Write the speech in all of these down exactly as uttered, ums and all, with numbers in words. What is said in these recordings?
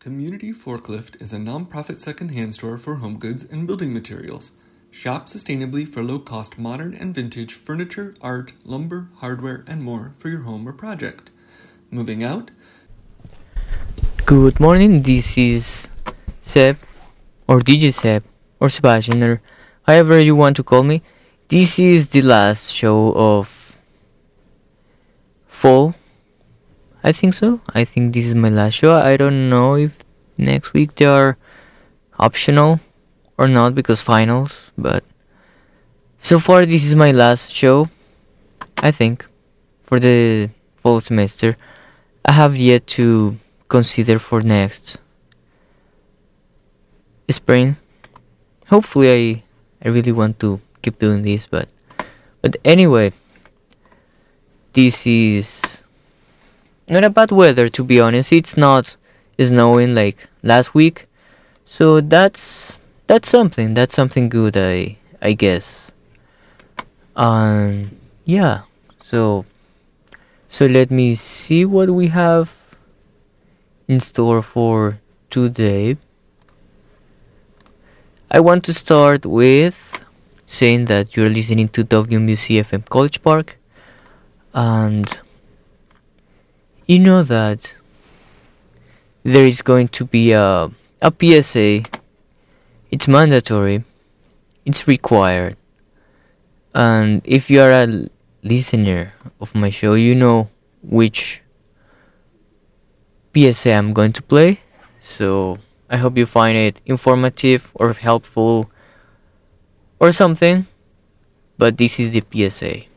Community Forklift is a non-profit second-hand store for home goods and building materials. Shop sustainably for low-cost modern and vintage furniture, art, lumber, hardware, and more for your home or project. Moving out? Good morning, this is Seb, or D J Seb, or Sebastian, or however you want to call me. This is the last show of fall. I think so. I think this is my last show. I don't know if next week they are optional or not because finals, but so far this is my last show, I think, for the fall semester. I have yet to consider for next spring. Hopefully I I really want to keep doing this, but but anyway, this is not a bad weather, to be honest. It's not snowing like last week, so that's that's something. That's something good, I I guess. Um, yeah. So so let me see what we have in store for today. I want to start with saying that you're listening to W M U C F M College Park, and you know that there is going to be a, a P S A. It's mandatory. It's required. And if you are a listener of my show, you know which P S A I'm going to play. So I hope you find it informative or helpful or something. But this is the P S A.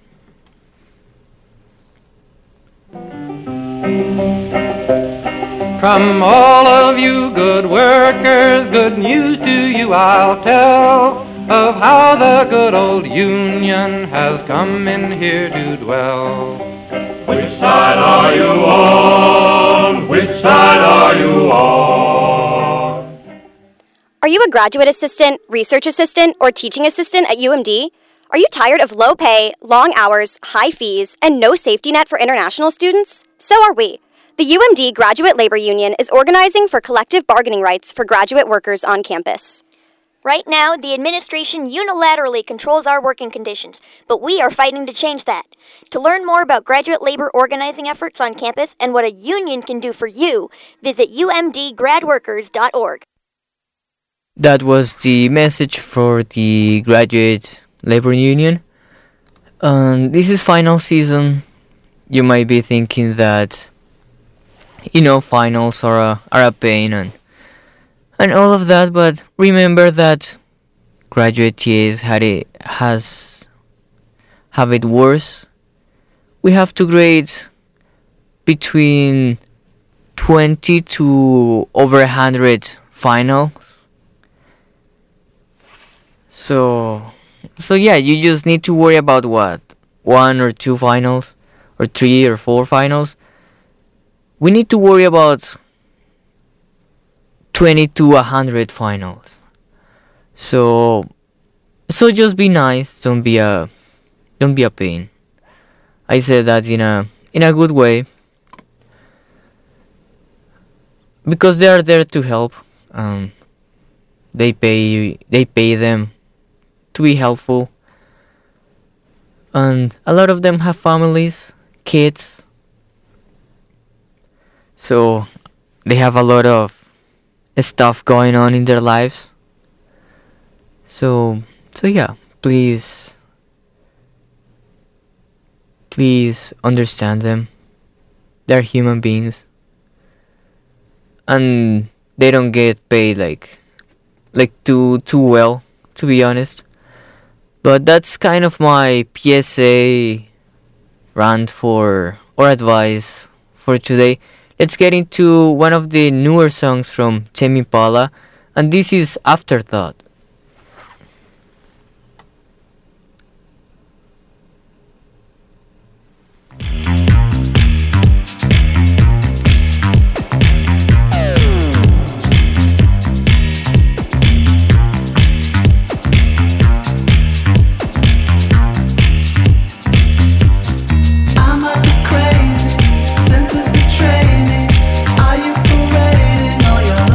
From all of you good workers, good news to you I'll tell, of how the good old Union has come in here to dwell. Which side are you on? Which side are you on? Are you a graduate assistant, research assistant, or teaching assistant at U M D? Are you tired of low pay, long hours, high fees, and no safety net for international students? So are we. The U M D Graduate Labor Union is organizing for collective bargaining rights for graduate workers on campus. Right now, the administration unilaterally controls our working conditions, but we are fighting to change that. To learn more about graduate labor organizing efforts on campus and what a union can do for you, visit u m d grad workers dot org. That was the message for the Graduate Labor Union. Um, this is final season. You might be thinking that, you know, finals are a, are a pain and and all of that, but remember that graduate T As had it has have it worse. We have to grade between twenty to over a hundred finals. So so yeah, you just need to worry about what? One or two finals, or three or four finals. We need to worry about twenty to one hundred finals. So so just be nice, don't be a don't be a pain. I said that in a in a good way, because they are there to help. Um they pay they pay them to be helpful. And a lot of them have families, kids. So they have a lot of stuff going on in their lives. So so yeah, please please understand them. They're human beings. And they don't get paid like like too too well, to be honest. But that's kind of my P S A rant for or advice for today. Let's get into one of the newer songs from Tame Impala, and this is Afterthought. Crazy, senses betray me. Are you parading all your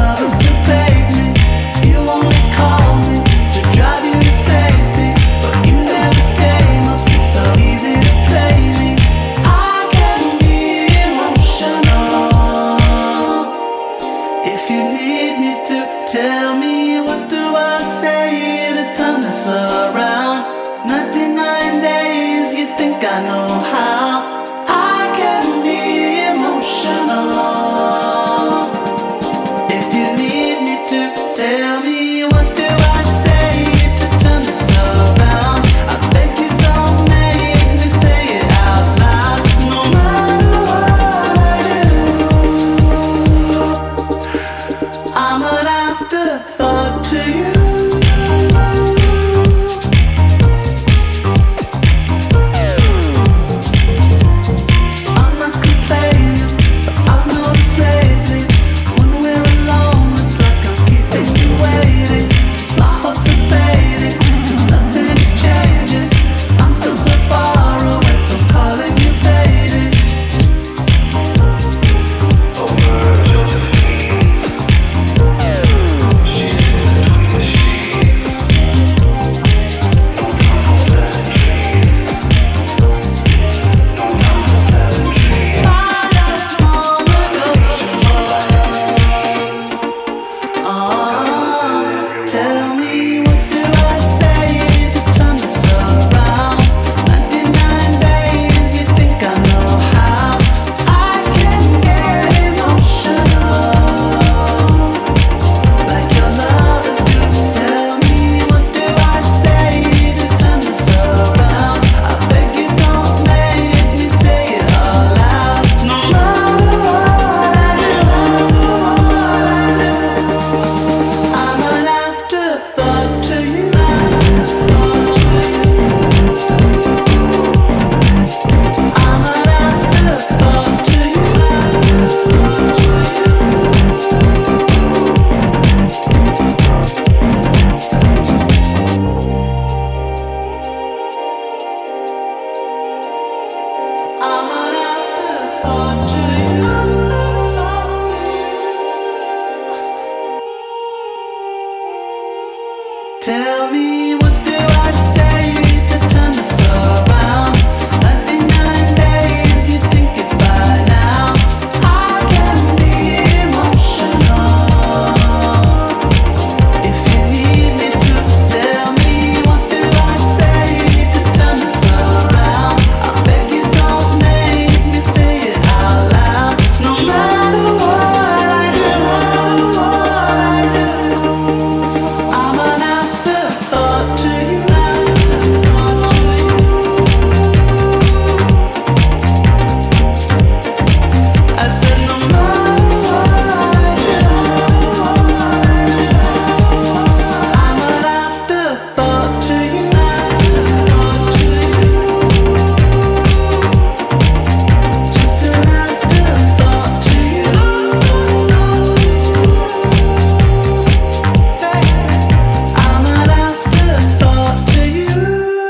Tell me, what do I say to turn this around? ninety-nine days, you think it's by now. I can be emotional. If you need me to, tell me, what do I say to turn this around? I beg you, don't make me say it out loud. No matter what I do, what I do, I'm an afterthought to you. I said no matter what I do, I'm an afterthought to you. Just an afterthought to you. I'm an afterthought to you.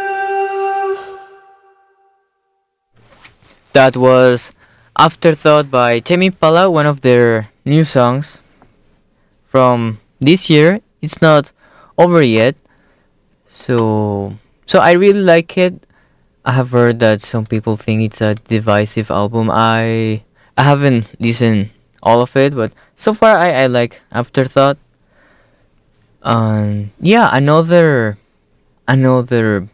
That was Afterthought by Tame Impala, one of their new songs from this year. It's not over yet, so so I really like it. I have heard that some people think it's a divisive album. I I haven't listened all of it, but so far I, I like Afterthought. And yeah, another another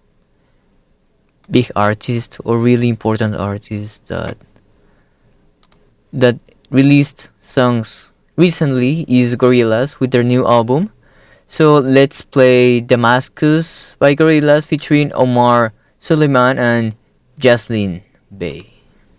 big artist or really important artist that that released songs recently is Gorillaz with their new album. So let's play Damascus by Gorillaz featuring Omar Suleiman and Jaslyn Bey.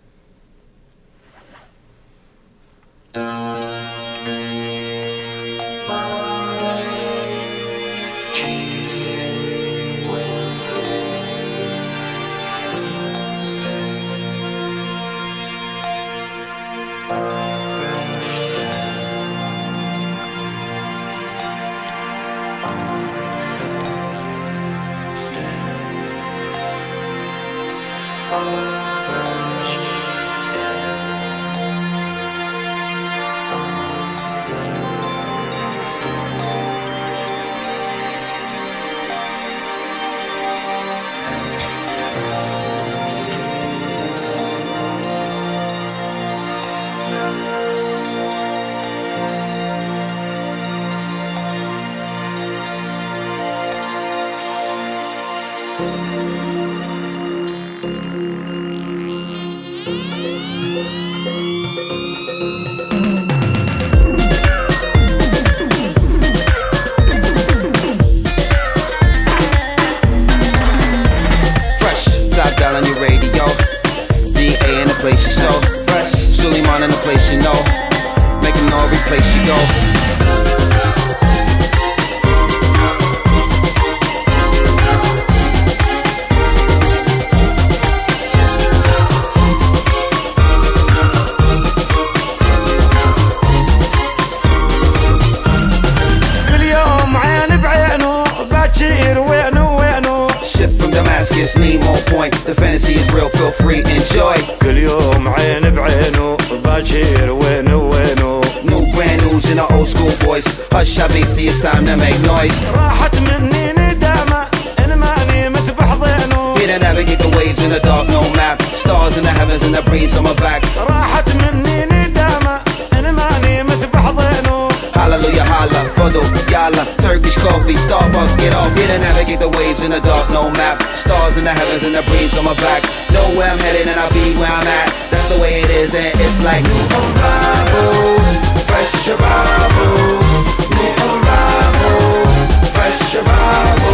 The fantasy is real, feel free, enjoy. كل يوم عين بعينه باجير وينه وينه. New brand news in our old school voice. Hush, Habibti, it's time to make noise. راحت مني ندامة إن ماني مثبح ضينه. Here to navigate the waves in the dark, no map. Stars in the heavens and the breeze on my back. راحت مني ندامة إن ماني مثبح ضينه. Hallelujah, holla, Fado, Yalla, Turkish coffee, Starbucks, get off. Here to navigate the waves in the dark, no map. Stars in the heavens and the breeze on my back. Know where I'm headed and I'll be where I'm at. That's the way it is and it's like new arrival, fresh arrival, new arrival, fresh arrival,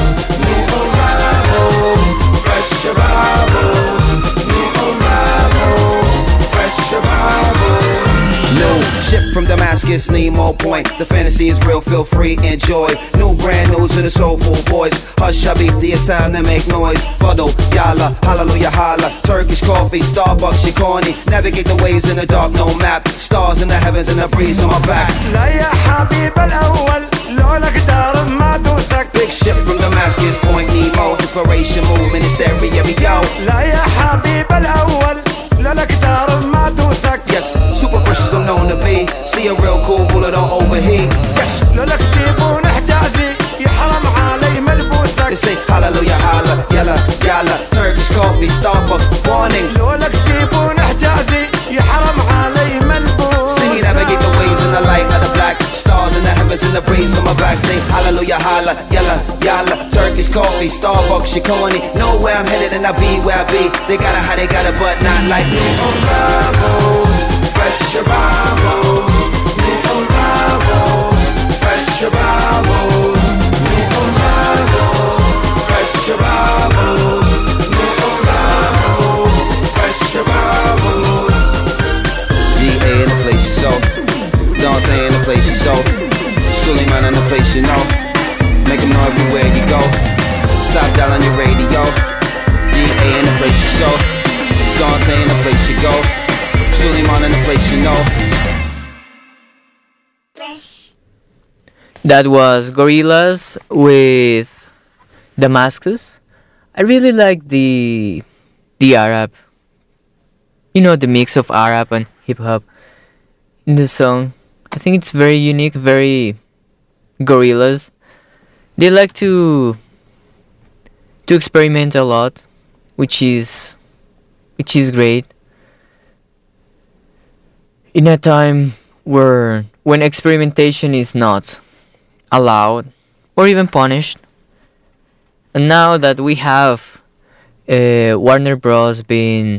new arrival, fresh arrival, new arrival, fresh arrival. New ship from Damascus, need more point. The fantasy is real, feel free, enjoy. New brand new to the soulful voice. Hush, Habibti, it's time to make noise. Fado, Yalla, hallelujah, holla. Turkish coffee, Starbucks, Shikoni. Navigate the waves in the dark, no map. Stars in the heavens and the breeze on my back. لا يا حبيب الأول لولاك دار ما دوسك. Big ship from Damascus, point Nemo. Inspiration movement, hysteria, we go. لا يا حبيب الأول لولاك دار ما دوسك. Yes, super fresh as I'm known to be. See a real cool bullet, don't overheat. Fresh. لولاك سيبون حجازي hallelujah, holla, yalla, yalla. Turkish coffee, Starbucks, warning. لولا كسيبون حجازي يحرم علي ملبوس. See, navigate the waves in the light of the black stars in the heavens in the breeze on my back. Say hallelujah, holla, yalla, yalla. Turkish coffee, Starbucks, Shikoni. Know where I'm headed and I be where I be. They got it how they got it, but not like me. Unravel, fresh arrival. Me unravel, fresh arrival. Me unravel, fresh arrival. Me unravel, fresh arrival. G A in the place you so, Dante in the place you so, Suleiman in the place you know. Make them know everywhere you go. Top down on your radio. G A in the place you so, Dante in the place you go, Suleiman in the place you know. That was Gorillaz with Damascus. I really like the the Arab, you know, the mix of Arab and hip hop in the song. I think it's very unique, very Gorillaz. They like to to experiment a lot, which is which is great. In a time where when experimentation is not allowed or even punished, and now that we have uh, Warner Bros. Being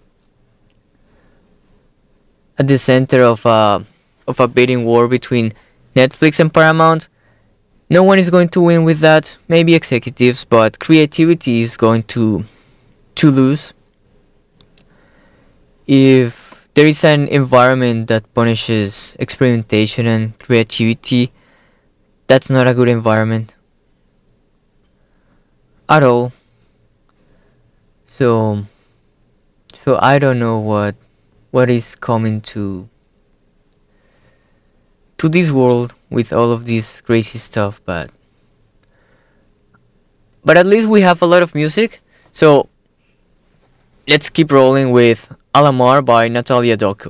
at the center of a of a bidding war between Netflix and Paramount, no one is going to win with that. Maybe executives, but creativity is going to to lose. If there is an environment that punishes experimentation and creativity, that's not a good environment at all. So, so I don't know what what is coming to to this world with all of this crazy stuff, but but at least we have a lot of music. So let's keep rolling with Alamar by Natalia Doku.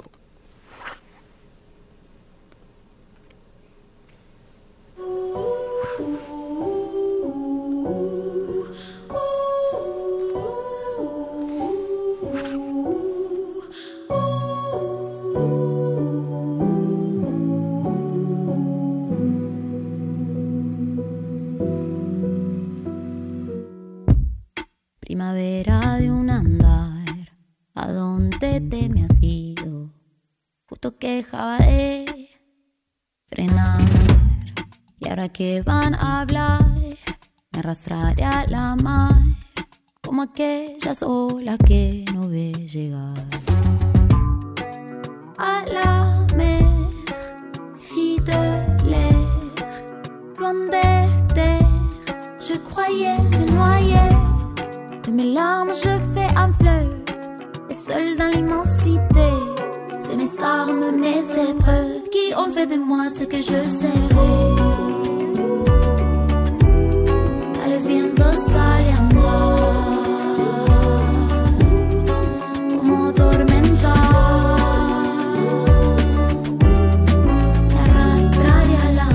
Primavera de un andar, ¿a dónde te me has ido? Justo que dejaba de frenar. Y ahora que van a hablar, me arrastraré a la mar, como aquella sola que no ve llegar. À la mer, fille de l'air, loin des terres, je croyais me noyer. De mes larmes je fais un fleuve, et seul dans l'immensité, c'est mes armes, mes épreuves qui ont fait de moi ce que je serai. A los vientos sale a andar, como tormenta, me arrastraré a la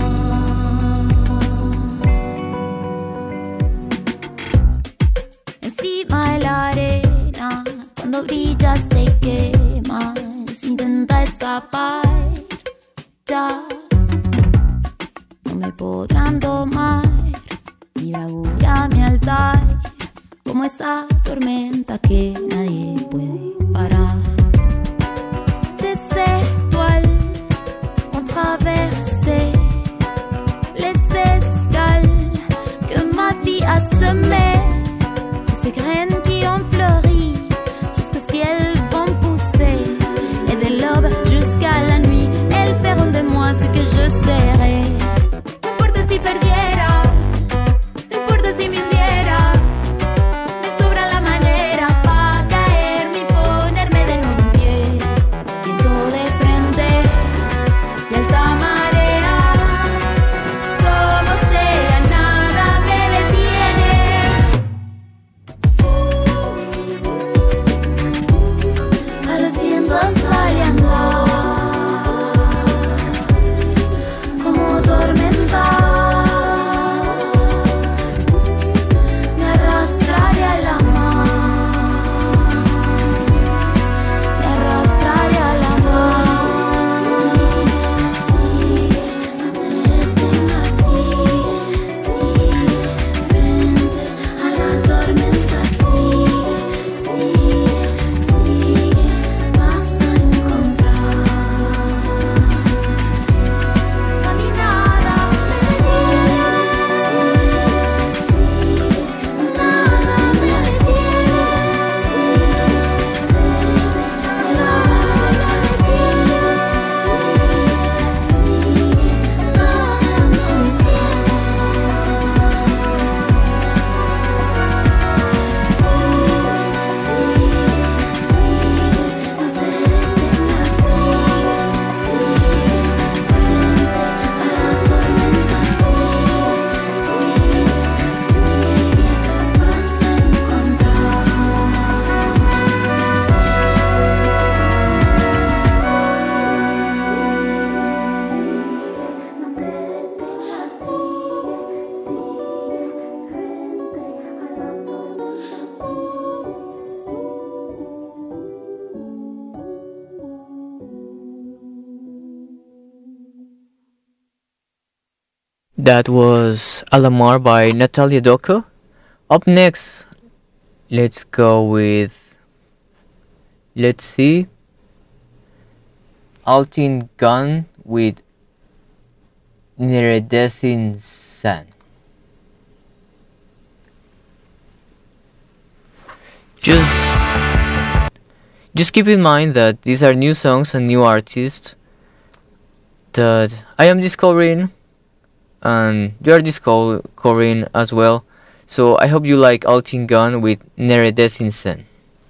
encima de la arena, cuando brillas te quemas, intenta escapar, ya no me podrán tomar, mi bravura, mi altar, como esa tormenta que nadie puede parar. Des étoiles ont traversé les escales que ma vie a semées. Ces graines qui ont fleuri jusqu'au ciel vont pousser, et de l'aube jusqu'à la nuit elles feront de moi ce que je serai. No importa si perdiera, no importa si me hundiera, me sobra la manera para caer mi poder. That was Alamar by Natalia Doko. Up next, let's go with, let's see, Altin Gun with Neredesin San. Just, just keep in mind that these are new songs and new artists that I am discovering, and you are discovering as well. So I hope you like Altin Gun with Neredesin Sen.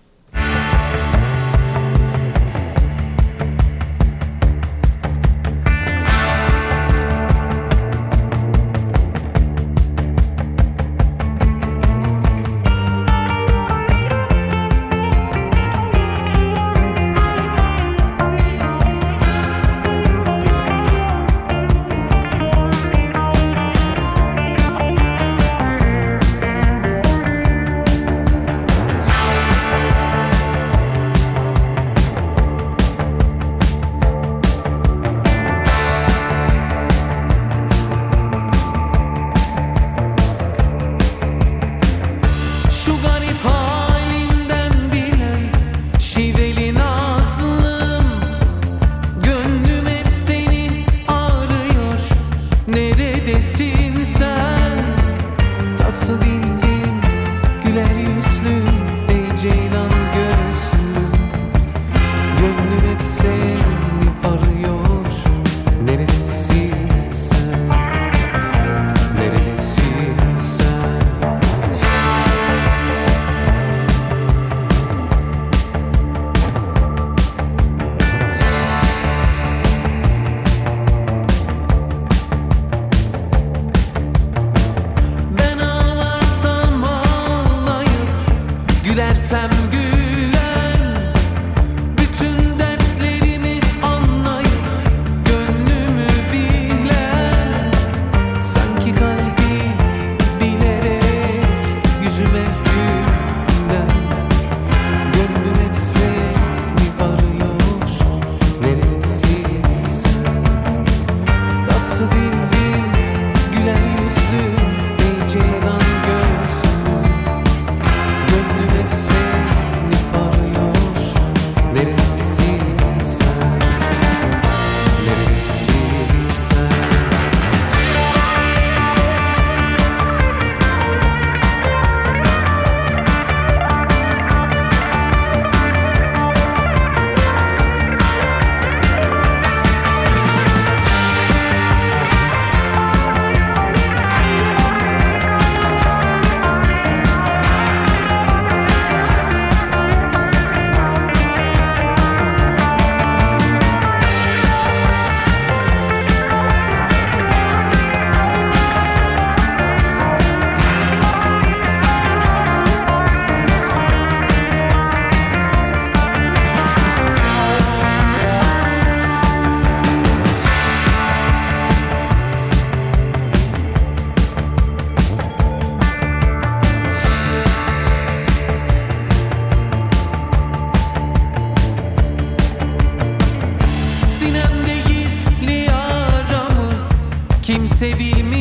kimse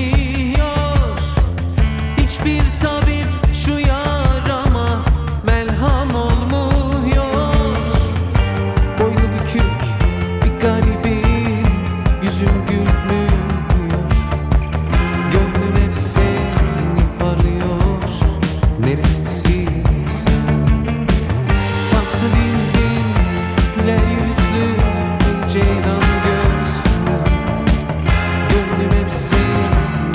bilmiyor. Hiçbir tabip şu yarama merham olmuyor. Boynu bükük bir garibin yüzüm gülmüyor. Gönlüm hep seni arıyor. Neredesin sen? Tatlı dildin, güler yüzlü, ceylan gözlü. Gönlüm hep seni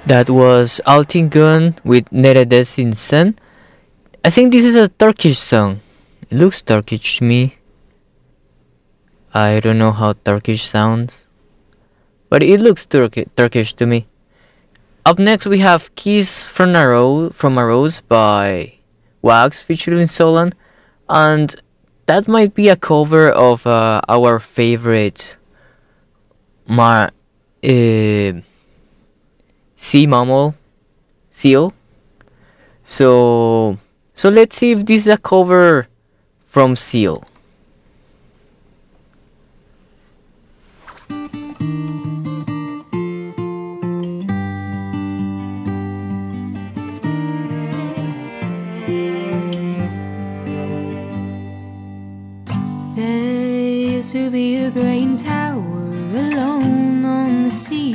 That was Altingun with Neredesin. I think this is a Turkish song. It looks Turkish to me. I don't know how Turkish sounds, but it looks Turk- Turkish to me. Up next we have Kiss from a, Ro- from a Rose by Wax featuring Solan, and that might be a cover of uh, our favorite Mar... Uh, sea mammal, seal. So, so let's see if this is a cover from Seal. There used to be a great tower alone on the sea.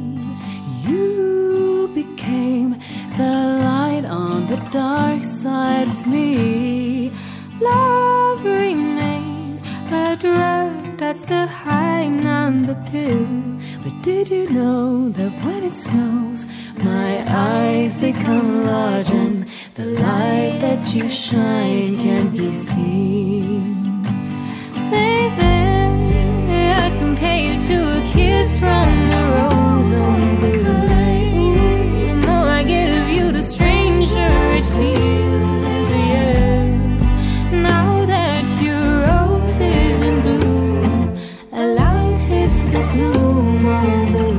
You became the light on the dark side of me. Love remained the drug that's the hiding on the pill. But did you know that when it snows, my eyes become large and the light that you shine can be seen? Baby, I compare you to a kiss from a rose on the grave. The more I get of you, the stranger it feels. Yeah. Now that your rose is in bloom, a light hits the gloom on the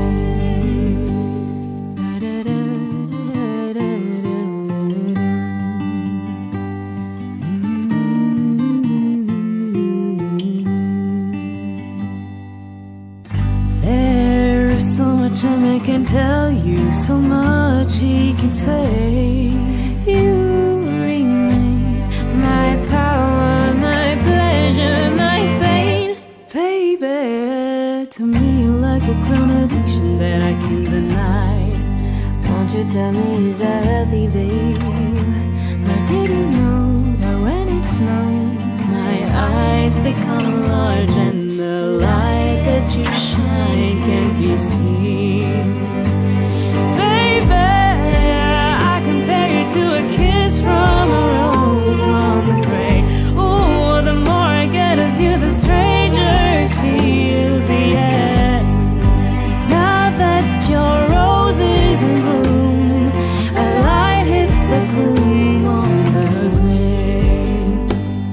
a man can tell you so much he can say. You remain my power, my pleasure, my pain. Baby, to me you're like a crown addiction that I can deny. Won't you tell me is that healthy, babe? But did you know that when it snows, my eyes become large and the light that you shine can be seen? Baby, I compare you to a kiss from a rose on the grave. Oh, the more I get of you, the stranger it feels, yeah. Now that your rose is in bloom, a light hits the gloom on the grave.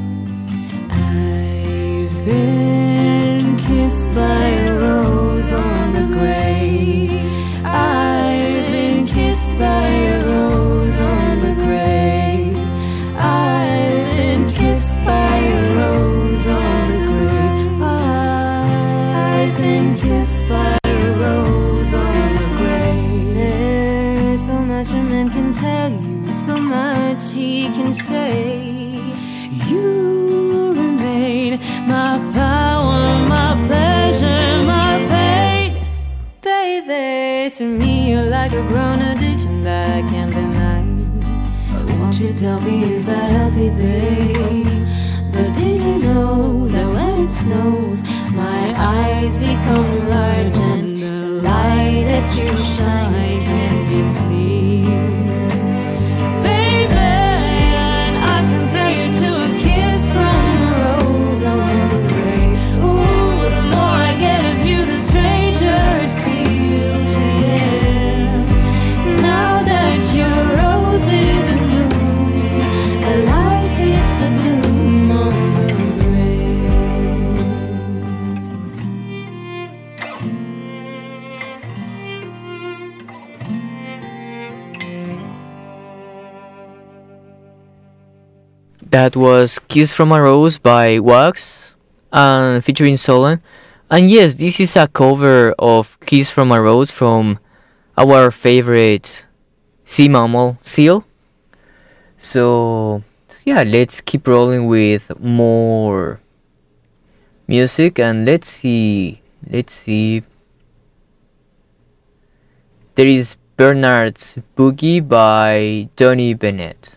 I've been kissed by a rose on the grave. I've been kissed by a rose on the grave. I've been kissed by a rose on the grave. I've been kissed by a rose on the grave. There is so much a man can tell you, so much he can say. You remain my power, my pleasure, my pain. Baby, to me you're like a grown addiction that I can't deny. Won't you tell me is that healthy, babe? But did you know that when it snows, my eyes become large and the light that you shine can be seen? Baby, and I compare you to a kiss from a rose on the grave. Ooh, the more I get of you, the stranger it feels, yeah. Now that your rose is in bloom, a light hits the gloom on the grave. That was Kiss from a Rose by Wax and featuring Solan. And yes, this is a cover of Kiss from a Rose from our favorite sea mammal, seal. So, yeah, let's keep rolling with more music and let's see, let's see. There is Bernard's Boogie by Donny Bennett.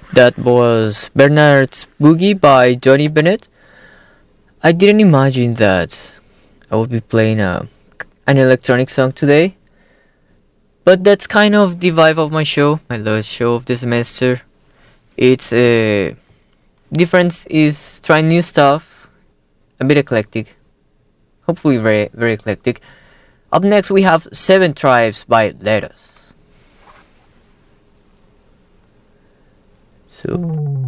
That was Bernard's Boogie by Johnny Bennett. I didn't imagine that I would be playing a, an electronic song today, but that's kind of the vibe of my show, my last show of the semester. It's a... Uh, difference is trying new stuff, a bit eclectic, hopefully very, very eclectic. Up next we have Seven Tribes by Lettuce. So...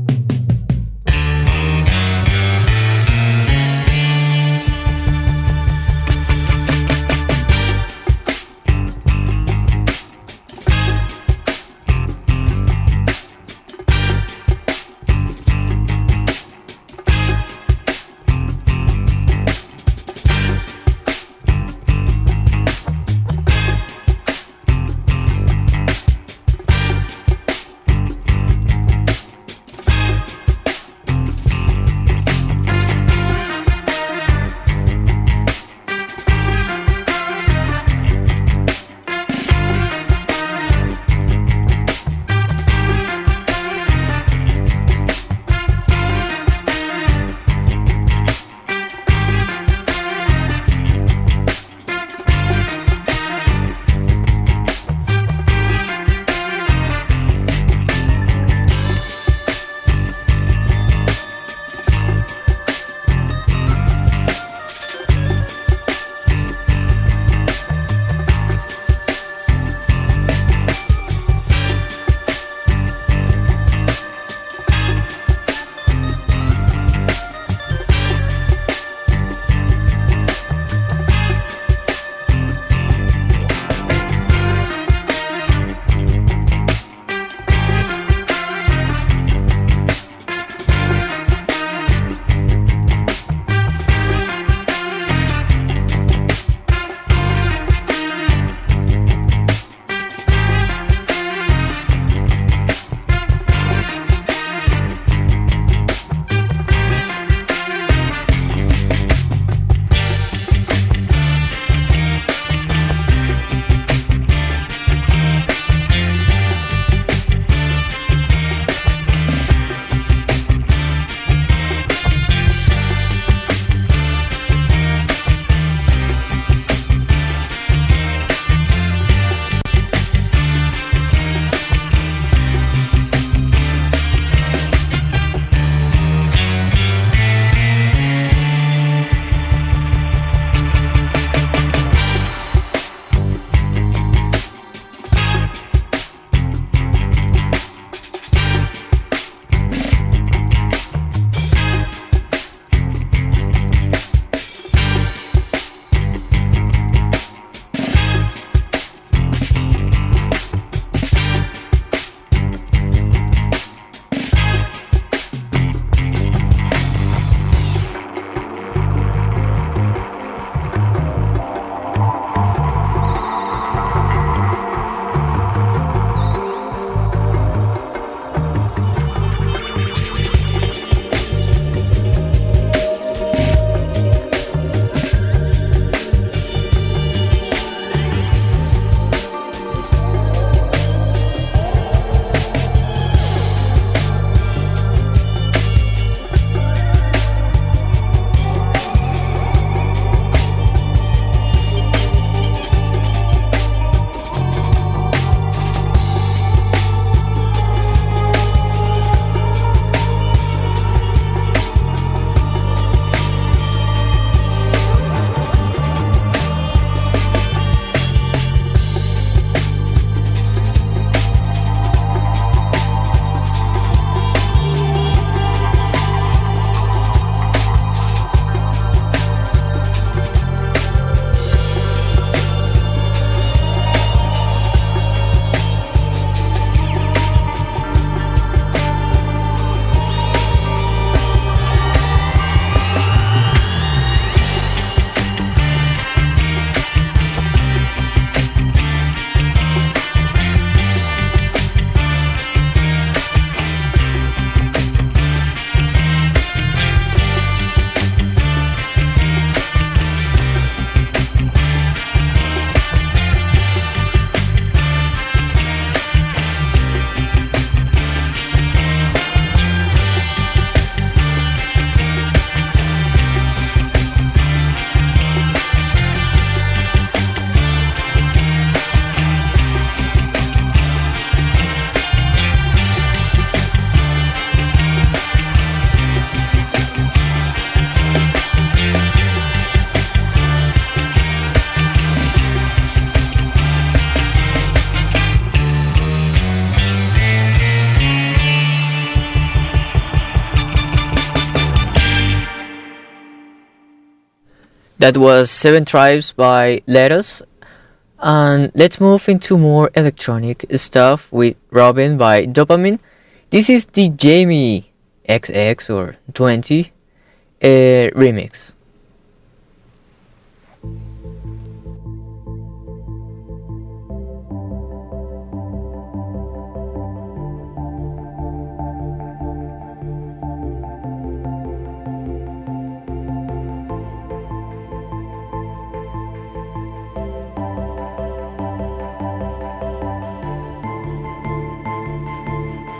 That was Seven Tribes by Letos. And let's move into more electronic stuff with Robin by Dopamine. This is the Jamie X X or twenty uh, remix.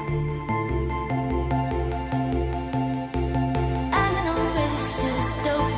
I know this is dope.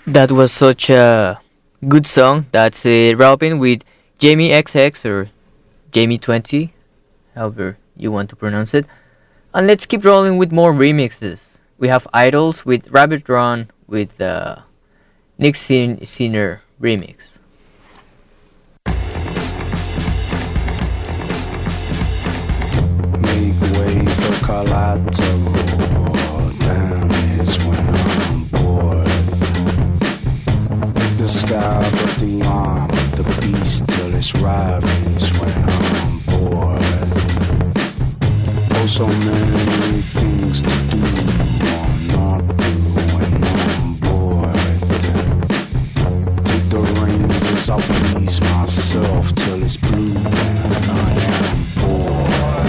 That was such a good song. That's uh, Robin with Jamie X X or Jamie twenty, however you want to pronounce it. And let's keep rolling with more remixes. We have Idols with Rabbit Run with the Nick Sin- Sinner remix. Make way for collateral damage when I'm bored. The sky but the arm of the beast till it's ravaged when I'm bored. Oh, so many things to do or not do when I'm bored. Take the reins as I please myself till it's blue when I am bored.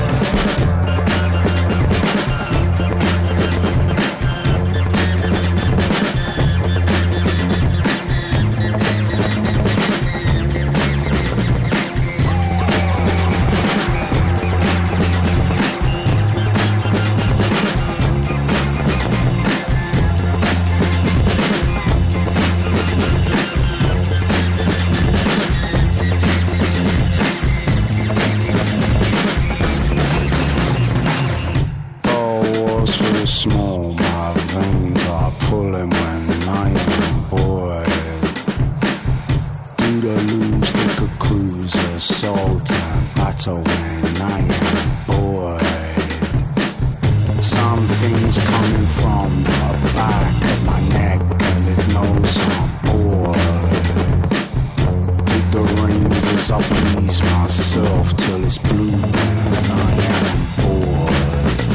Small, my veins are pulling when I am bored. Do the loose, take a cruise, assault and battle when I am bored. Something's coming from the back of my neck and it knows I'm bored. Take the reins as I please myself till it's blue when I am bored.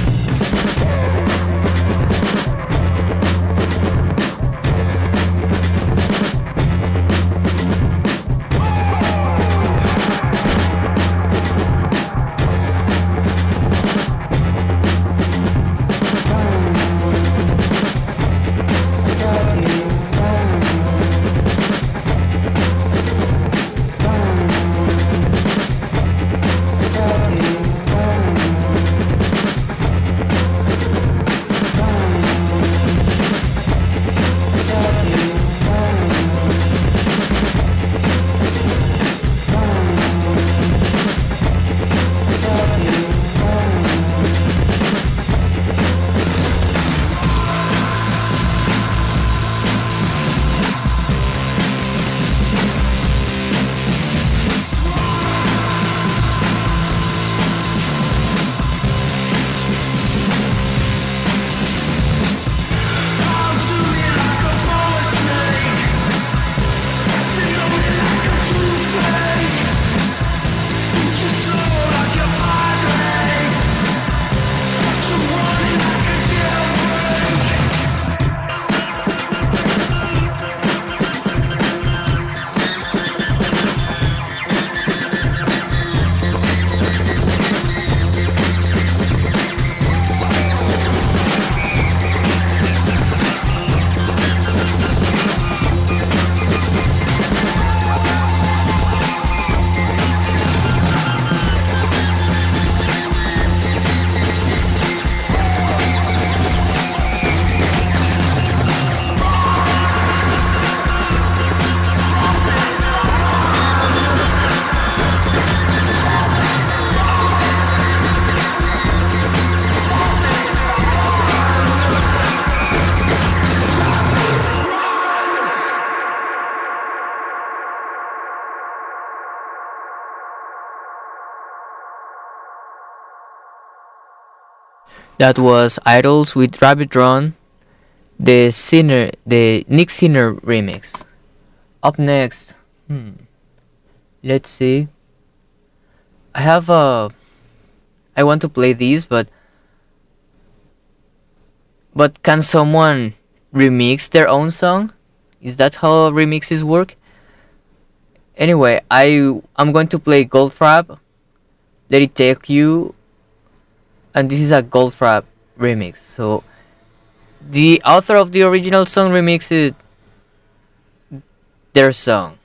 That was Idols with Rabbit Run, the Sinner, the Nick Sinner remix. Up next, hmm, let's see. I have a. I want to play these, but but can someone remix their own song? Is that how remixes work? Anyway, I I'm going to play Goldfrapp, Let It Take You. And this is a Goldfrapp remix. So the author of the original song remixed their song.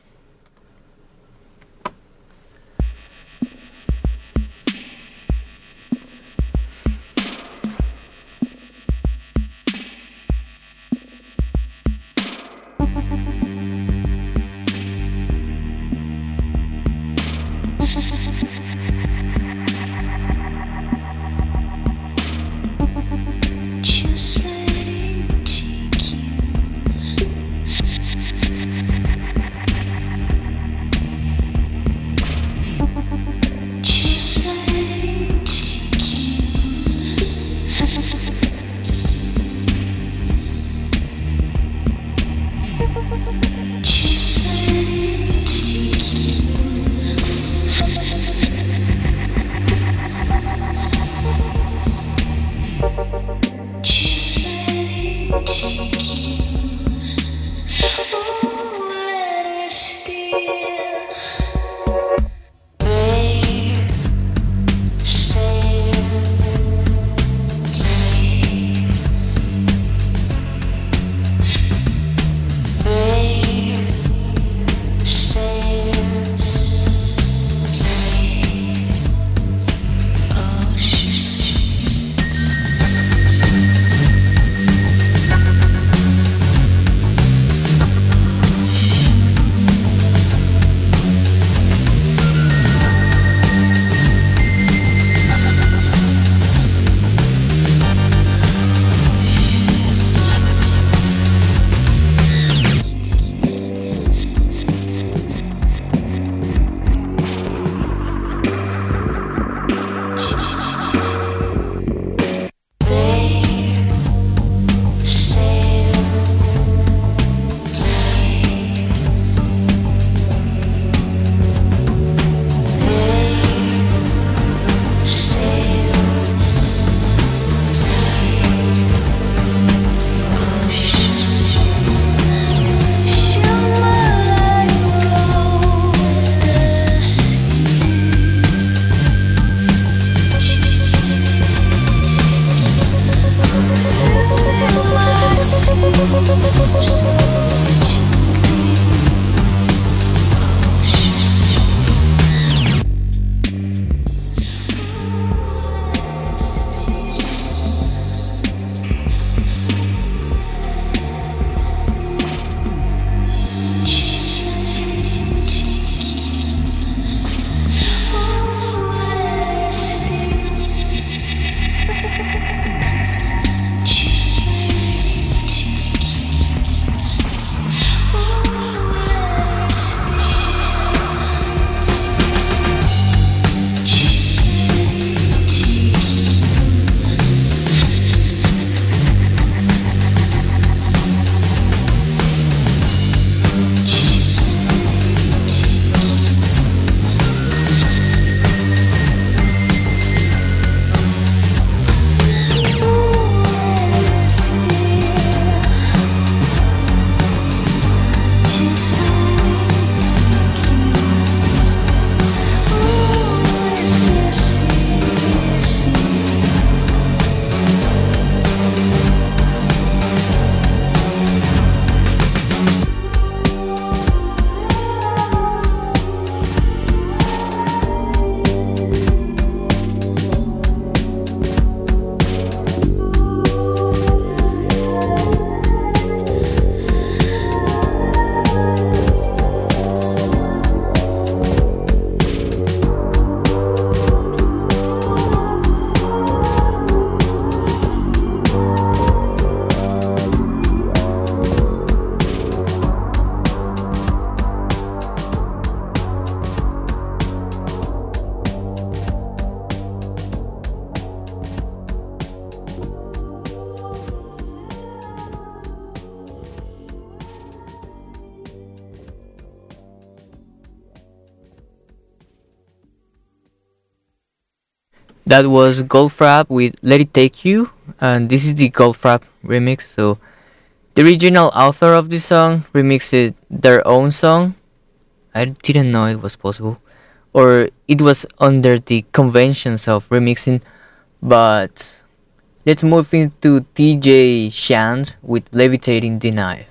That was Goldfrapp with Let It Take You, and this is the Goldfrapp remix. So the original author of this song remixed their own song. I didn't know it was possible, or it was under the conventions of remixing. But let's move into D J Shand with Levitating the Knife.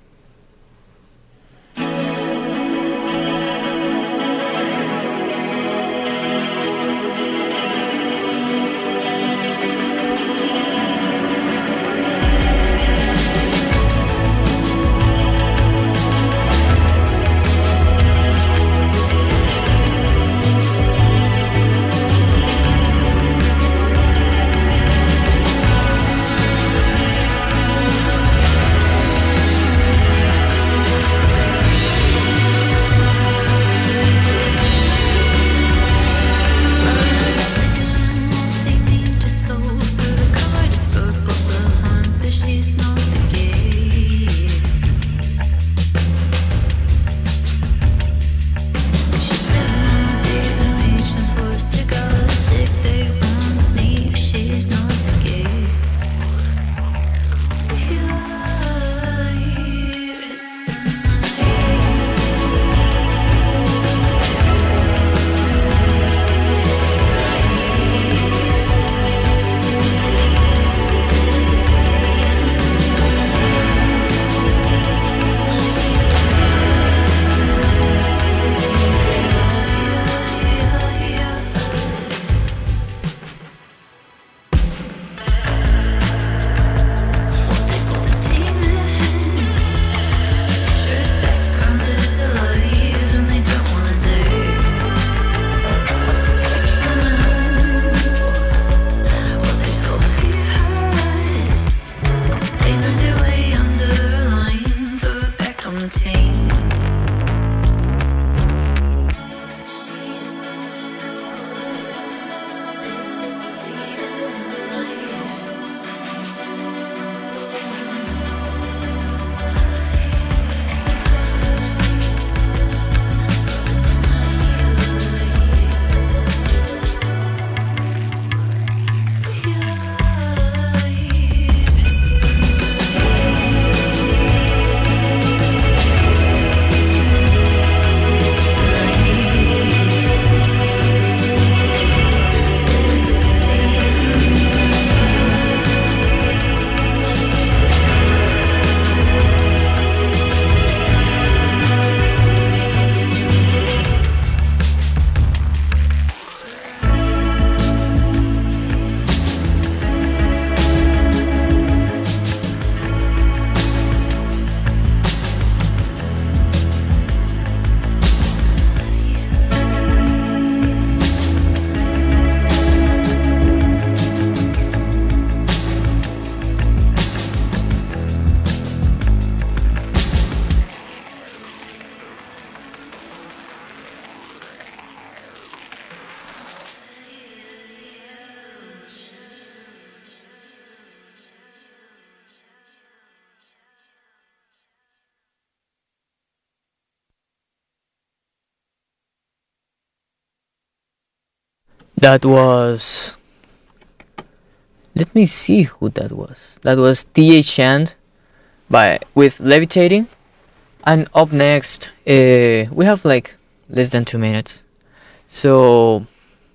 That was... Let me see who that was. That was D J Shand by with Levitating. And up next, uh, we have like less than two minutes. So,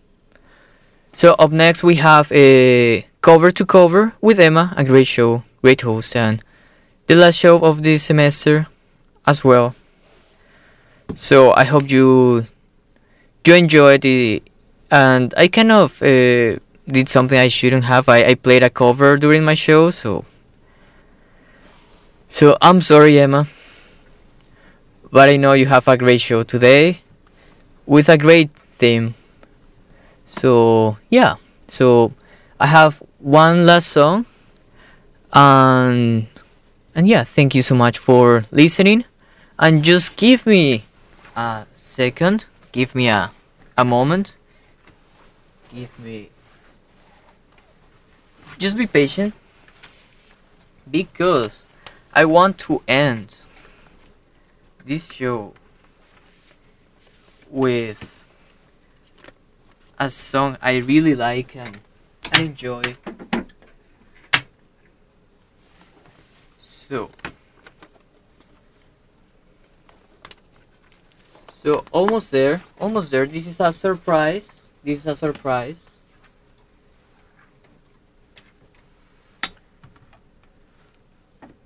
so up next we have a cover to cover with Emma, a great show, great host, and the last show of this semester as well. So I hope you you enjoyed it. And I kind of uh, did something I shouldn't have. I, I played a cover during my show, so so I'm sorry, Emma. But I know you have a great show today with a great theme. So yeah, so I have one last song, and and yeah, thank you so much for listening. And just give me a second, give me a a moment. Give me... Just be patient, because I want to end this show with a song I really like and, and enjoy. So, so almost there, almost there. This is a surprise. This is a surprise.